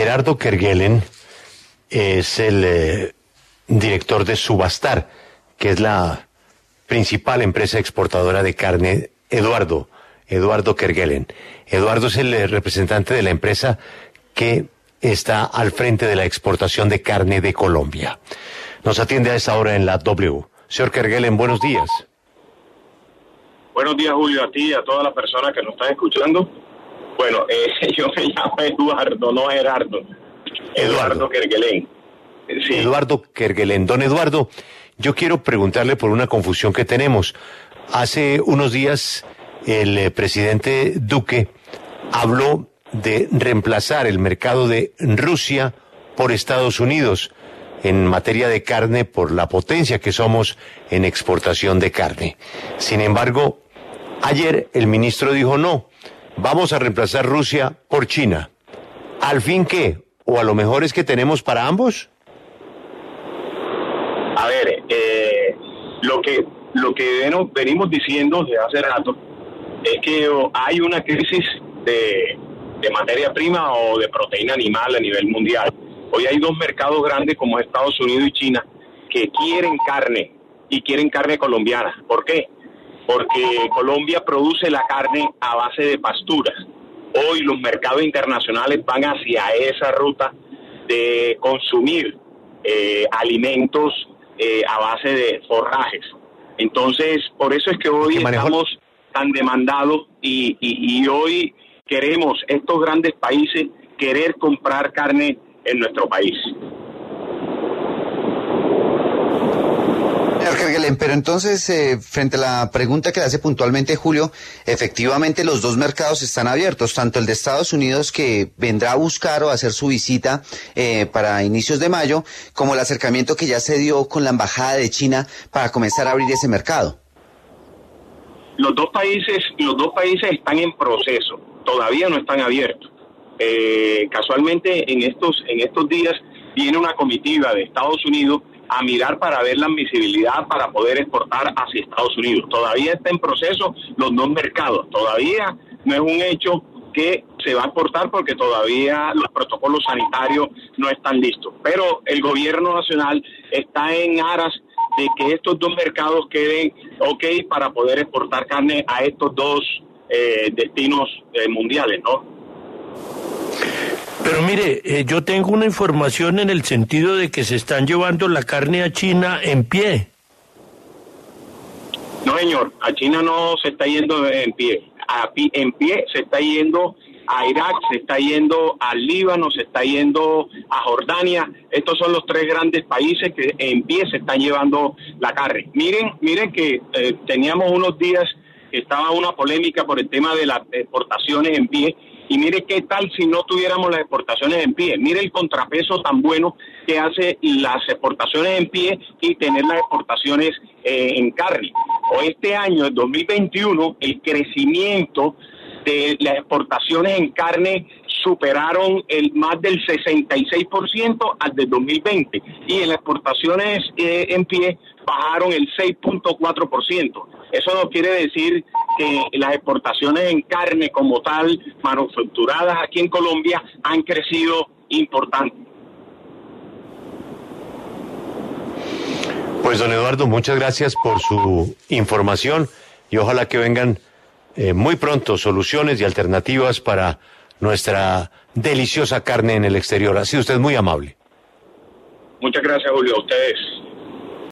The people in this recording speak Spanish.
Gerardo Kerguelen es el director de Subastar, que es la principal empresa exportadora de carne. Eduardo Kerguelen. Eduardo es el representante de la empresa que está al frente de la exportación de carne de Colombia. Nos atiende a esta hora en la W. Señor Kerguelen, buenos días. Buenos días, Julio, a ti y a todas las personas que nos están escuchando. Bueno, yo me llamo Eduardo, no Gerardo. Eduardo Kerguelen. Sí. Eduardo Kerguelen. Don Eduardo, yo quiero preguntarle por una confusión que tenemos. Hace unos días el presidente Duque habló de reemplazar el mercado de Rusia por Estados Unidos en materia de carne por la potencia que somos en exportación de carne. Sin embargo, ayer el ministro dijo no, vamos a reemplazar Rusia por China. ¿Al fin qué? ¿O a lo mejor es que tenemos para ambos? A ver, lo que venimos diciendo desde hace rato es que hay una crisis de materia prima o de proteína animal a nivel mundial. Hoy hay dos mercados grandes como Estados Unidos y China que quieren carne y quieren carne colombiana. ¿Por qué? Porque Colombia produce la carne a base de pasturas. Hoy los mercados internacionales van hacia esa ruta de consumir alimentos a base de forrajes. Entonces, por eso es que hoy estamos tan demandados y hoy queremos, estos grandes países, querer comprar carne en nuestro país. Pero entonces, frente a la pregunta que hace puntualmente Julio, efectivamente los dos mercados están abiertos, tanto el de Estados Unidos, que vendrá a buscar o a hacer su visita para inicios de mayo, como el acercamiento que ya se dio con la Embajada de China para comenzar a abrir ese mercado. Los dos países están en proceso, todavía no están abiertos. Casualmente en estos días viene una comitiva de Estados Unidos a mirar para ver la admisibilidad para poder exportar hacia Estados Unidos. Todavía está en proceso los dos mercados, todavía no es un hecho que se va a exportar porque todavía los protocolos sanitarios no están listos. Pero el gobierno nacional está en aras de que estos dos mercados queden ok para poder exportar carne a estos dos destinos mundiales, ¿no? Pero mire, yo tengo una información en el sentido de que se están llevando la carne a China en pie. No, señor, a China no se está yendo en pie. En pie se está yendo a Irak, se está yendo al Líbano, se está yendo a Jordania. Estos son los tres grandes países que en pie se están llevando la carne. Miren que teníamos unos días que estaba una polémica por el tema de las exportaciones en pie. Y mire qué tal si no tuviéramos las exportaciones en pie. Mire el contrapeso tan bueno que hace las exportaciones en pie y tener las exportaciones en carne. O este año, el 2021, el crecimiento de las exportaciones en carne superaron más del 66% al del 2020. Y en las exportaciones en pie bajaron el 6.4%. Eso no quiere decir que las exportaciones en carne como tal, manufacturadas aquí en Colombia, han crecido importante. Pues don Eduardo, muchas gracias por su información y ojalá que vengan muy pronto soluciones y alternativas para nuestra deliciosa carne en el exterior. Ha sido usted muy amable. Muchas gracias, Julio, a ustedes.